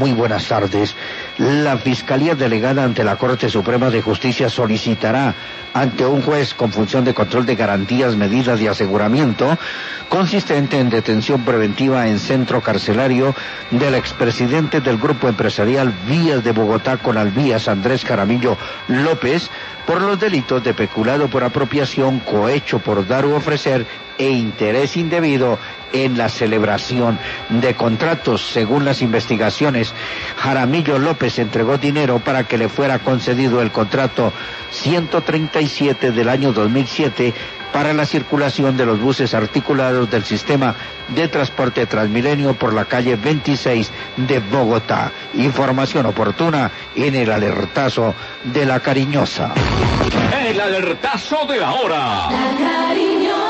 muy buenas tardes. La Fiscalía Delegada ante la Corte Suprema de Justicia solicitará ante un juez con función de control de garantías medidas de aseguramiento consistente en detención preventiva en centro carcelario del expresidente del Grupo Empresarial Vías de Bogotá Conalvías, Andrés Jaramillo López, por los delitos de peculado por apropiación, cohecho por dar u ofrecer e interés indebido en la celebración de contratos. Según las investigaciones, Jaramillo López entregó dinero para que le fuera concedido el contrato 137 del año 2007 para la circulación de los buses articulados del sistema de transporte Transmilenio por la calle 26 de Bogotá. Información oportuna en el alertazo de La Cariñosa. El alertazo de la hora. La Cariñosa.